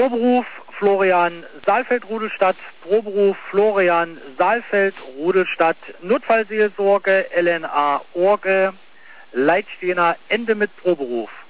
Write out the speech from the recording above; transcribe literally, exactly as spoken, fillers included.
Proberuf Florian Saalfeld-Rudelstadt, Proberuf Florian Saalfeld-Rudelstadt, Notfallseelsorge L N A Orge, Leitstehner, Ende mit Proberuf.